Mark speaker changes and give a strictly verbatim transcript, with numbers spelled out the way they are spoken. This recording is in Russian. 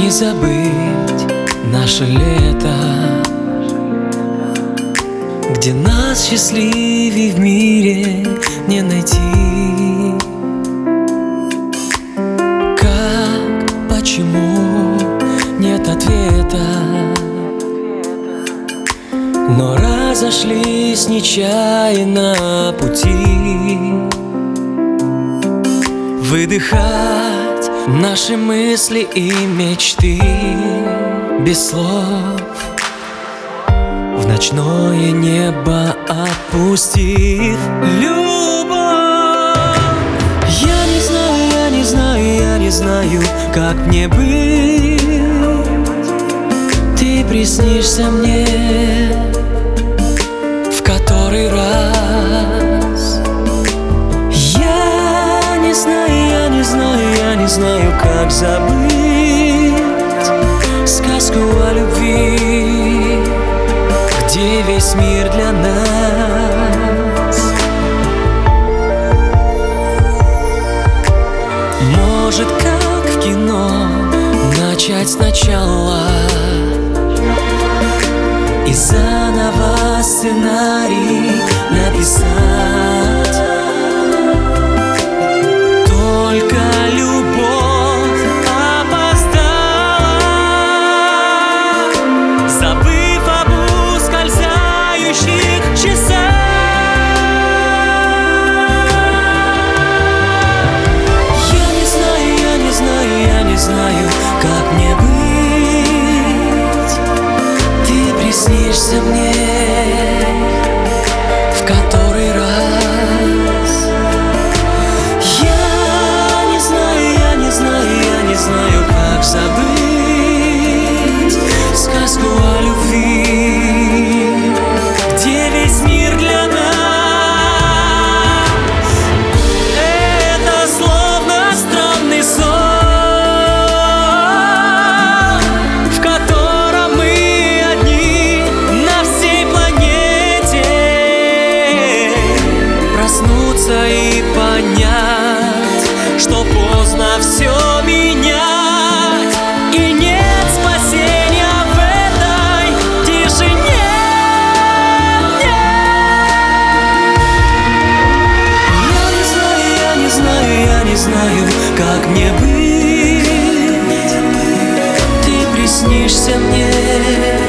Speaker 1: Не забыть наше лето, где нас счастливей в мире не найти. Как, почему, нет ответа, но разошлись нечаянно пути. Выдыхать наши мысли и мечты без слов, в ночное небо отпустив любовь. Я не знаю, я не знаю, я не знаю, как мне быть. Ты приснишься мне в который раз. Я не знаю, я не знаю, я не знаю, как забыть сказку о любви, где весь мир для нас. Может, как в кино, начать сначала и заново сценарий написать. Только любовь опоздала, забыв об ускользающих часах. Я не знаю, я не знаю, я не знаю, как мне быть. Ты приснишься мне в который раз. Я не знаю, я не знаю, я не знаю, как забыть сказку о любви, где весь мир для нас. Это словно странный сон, в котором мы одни на всей планете. Проснуться и понять, что поздно все менять, и нет спасения в этой тишине. Я не знаю, я не знаю, я не знаю, как мне быть. Ты приснишься мне